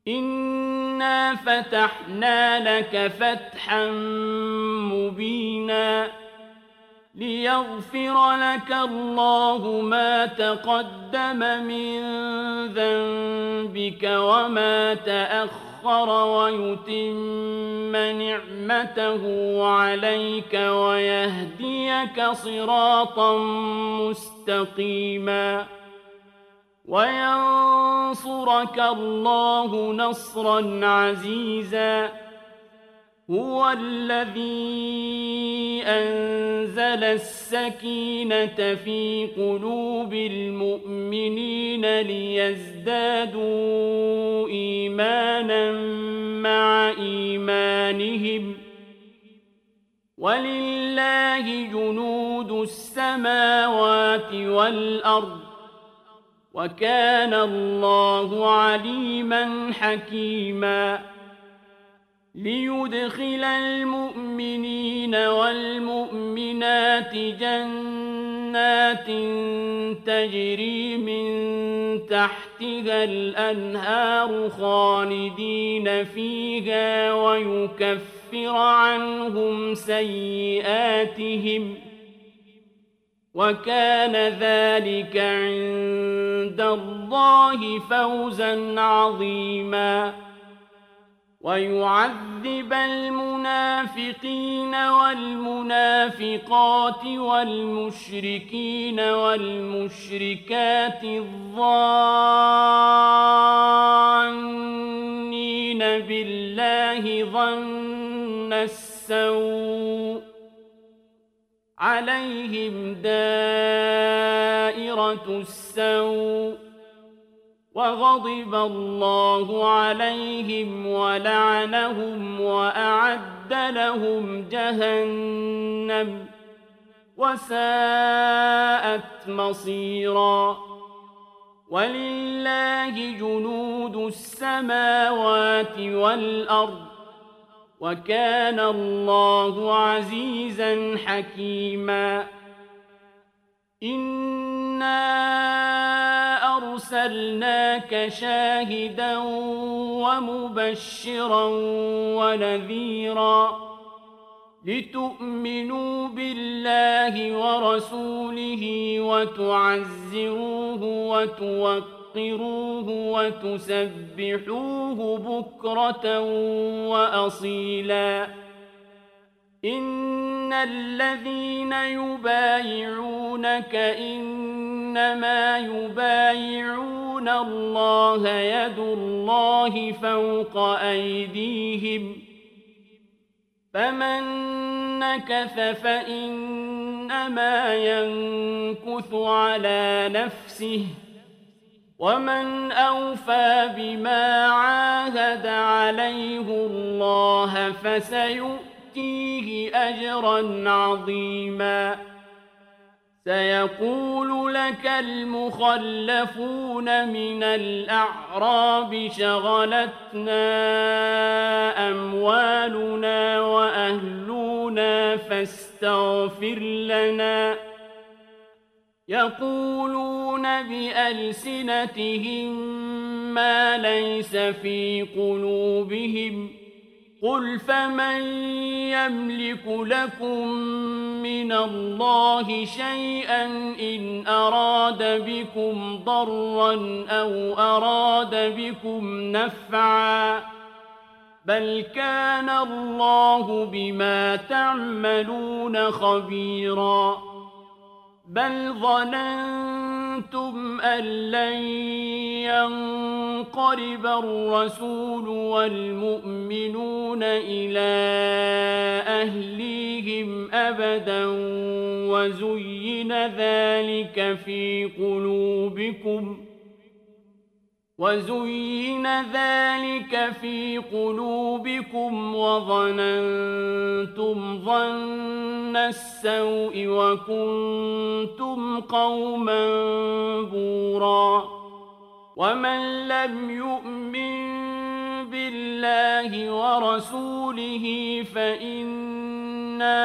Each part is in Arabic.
إنا فتحنا لك فتحا مبينا ليغفر لك الله ما تقدم من ذنبك وما تأخر ويتم نعمته عليك ويهديك صراطا مستقيما وينصرك الله نصرا عزيزا هو الذي أنزل السكينة في قلوب المؤمنين ليزدادوا إيمانا مع إيمانهم ولله جنود السماوات والأرض وكان الله عليما حكيما ليدخل المؤمنين والمؤمنات جنات تجري من تحتها الأنهار خالدين فيها ويكفر عنهم سيئاتهم وكان ذلك عند الله فوزا عظيما ويعذب المنافقين والمنافقات والمشركين والمشركات الظانين بالله ظن السوء عليهم دائرة السوء وغضب الله عليهم ولعنهم وأعد لهم جهنم وساءت مصيرا ولله جنود السماوات والأرض وكان الله عزيزا حكيما إنا أرسلناك شاهدا ومبشرا ونذيرا لتؤمنوا بالله ورسوله وتعزروه وتوقروه وتسبحوه بكرة وأصيلا إن الذين يبايعونك إنما يبايعون الله يد الله فوق أيديهم فمن نكث فإنما ينكث على نفسه ومن أوفى بما عاهد عليه الله فسيؤتيه أجرا عظيما سيقول لك المخلفون من الأعراب شغلتنا أموالنا وأهلنا فاستغفر لنا يقولون بألسنتهم ما ليس في قلوبهم قل فمن يملك لكم من الله شيئا إن أراد بكم ضرا أو أراد بكم نفعا بل كان الله بما تعملون خبيرا بل ظننتم أن لن ينقلب الرسول والمؤمنون إلى أهليهم أبدا وزين ذلك في قلوبكم وظننتم ظن السوء وكنتم قوما بورا ومن لم يؤمن بالله ورسوله فإنا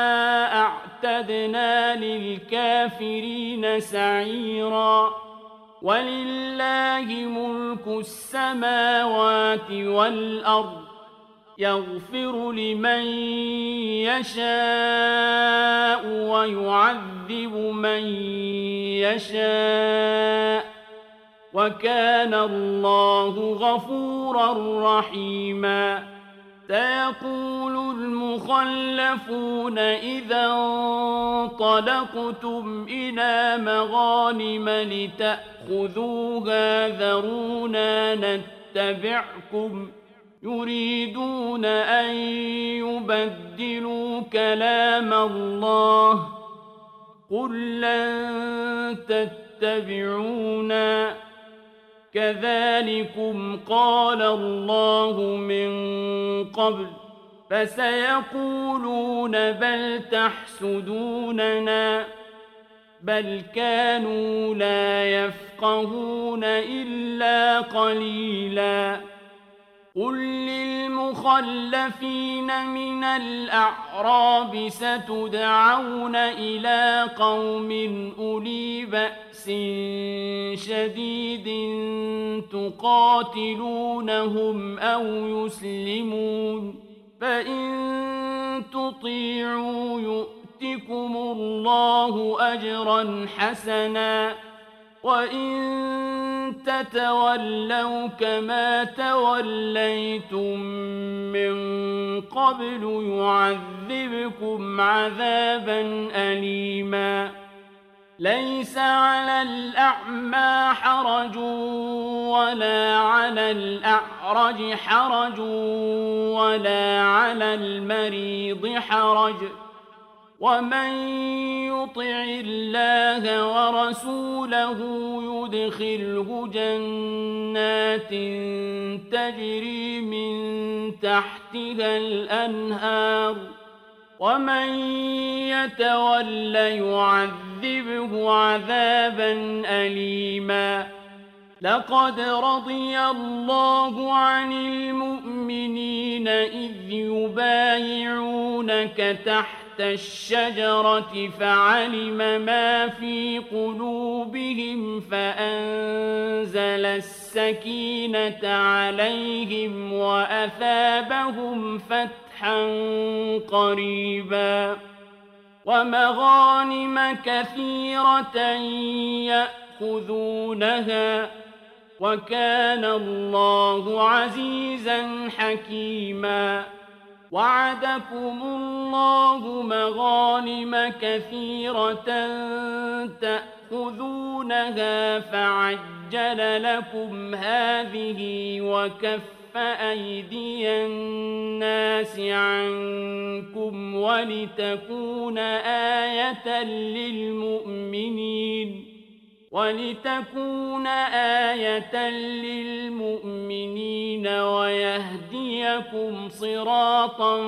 أعتدنا للكافرين سعيرا ولله ملك السماوات والأرض يغفر لمن يشاء ويعذب من يشاء وكان الله غفورا رحيما سيقول المخلفون إذا انطلقتم إلى مغانم لتأخذوها ذرونا نتبعكم يريدون أن يبدلوا كلام الله قل لن تتبعونا كذلكم قال الله من قبل فسيقولون بل تحسدوننا بل كانوا لا يفقهون إلا قليلا قل للمخلفين من الأعراب ستدعون إلى قوم أولي بأس شديد تقاتلونهم أو يسلمون فإن تطيعوا يؤتكم الله أجرا حسنا وإن تتولوا كما توليتم من قبل يعذبكم عذابا أليما ليس على الأعمى حرج ولا على الأعرج حرج ولا على المريض حرج ومن يطع الله ورسوله يدخله جنات تجري من تحتها الأنهار ومن يتول يعذبه عذابا أليما لقد رضي الله عن المؤمنين إذ يبايعونك تحت الشجرة فعلم ما في قلوبهم فأنزل السكينة عليهم وأثابهم فتحا قريبا ومغانم كثيرة يأخذونها وكان الله عزيزا حكيما وعدكم الله مغانم كثيرة تأخذونها فعجل لكم هذه وكف أيدي الناس عنكم ولتكون آية للمؤمنين ويهديكم صراطا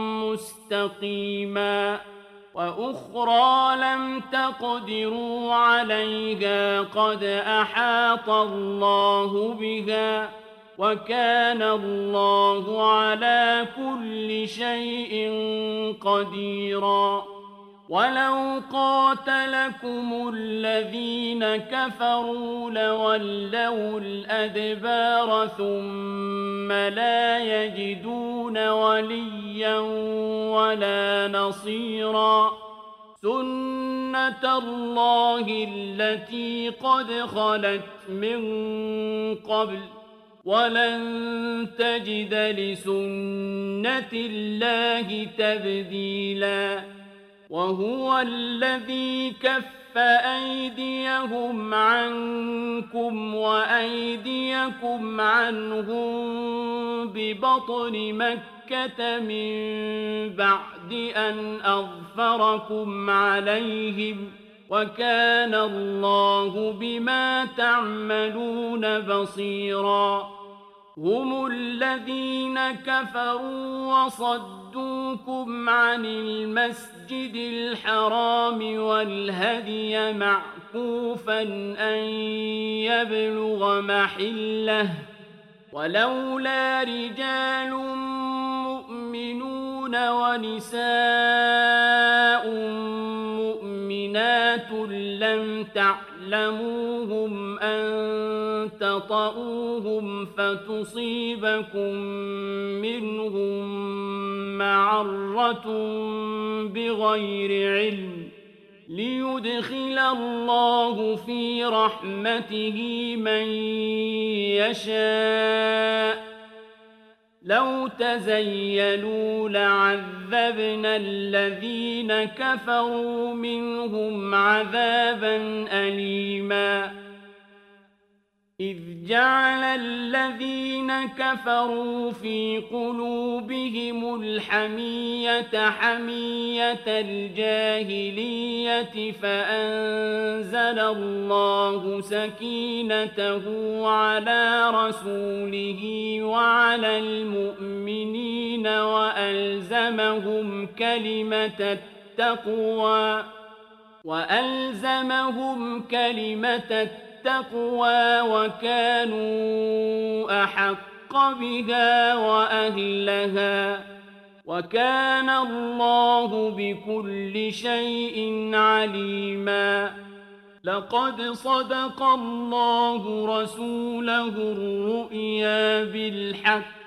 مستقيما وأخرى لم تقدروا عليها قد أحاط الله بها وكان الله على كل شيء قديرا ولو قاتلكم الذين كفروا لولوا الأدبار ثم لا يجدون وليا ولا نصيرا سنة الله التي قد خلت من قبل ولن تجد لسنة الله تبديلا وهو الذي كف أيديهم عنكم وأيديكم عنهم ببطن مكة من بعد أن أظفركم عليهم وكان الله بما تعملون بصيرا هم الذين كفروا وصدوكم عن المسجد الحرام والهدي معكوفا أن يبلغ محله ولولا رجال مؤمنون ونساء مؤمنات لم تعلموهم أن تطؤوهم فتصيبكم منهم معرة بغير علم ليدخل الله في رحمته من يشاء لو تزيلوا لعذبنا الذين كفروا منهم عذابا أليما إذ جعل الذين كفروا في قلوبهم الحمية حمية الجاهلية فأنزل الله سكينته على رسوله وعلى المؤمنين وألزمهم كلمة التقوى وكانوا أحق بها وأهلها وكان الله بكل شيء عليما لقد صدق الله رسوله الرؤيا بالحق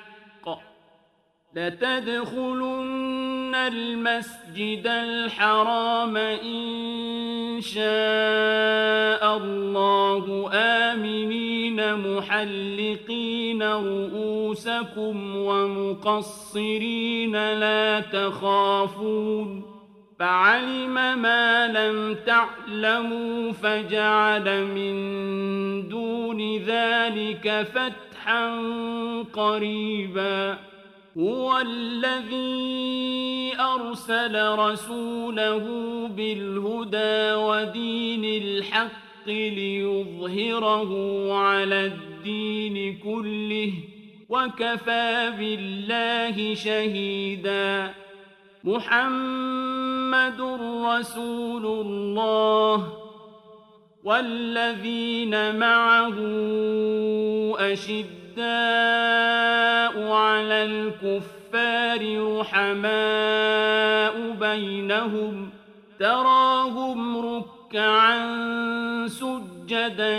لتدخلن المسجد الحرام إن شاء الله آمنين محلقين رؤوسكم ومقصرين لا تخافون فعلم ما لم تعلموا فجعل من دون ذلك فتحا قريبا هو الذي أرسل رسوله بالهدى ودين الحق ليظهره على الدين كله وكفى بالله شهيدا محمد رسول الله والذين معه أشداء على الكفار رحماء بينهم تراهم ركعا سجدا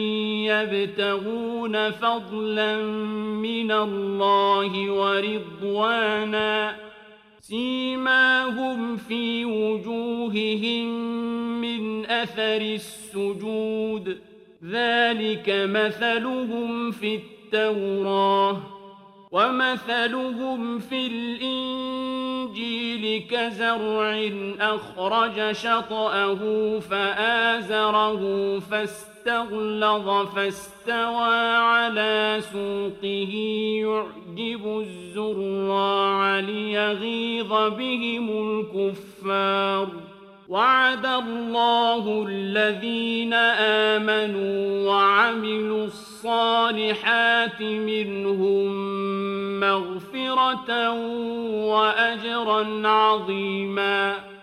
يبتغون فضلا من الله ورضوانا سيماهم في وجوههم من أثر السجود ذلك مثلهم في التوراة ومثلهم في الإنجيل كزرع أخرج شطأه فآزره فاستغلظ فاستوى على سوقه يعجب الزراع ليغيظ بهم الكفار وعد الله الذين آمنوا وعملوا الصالحات منهم مغفرة وأجرا عظيما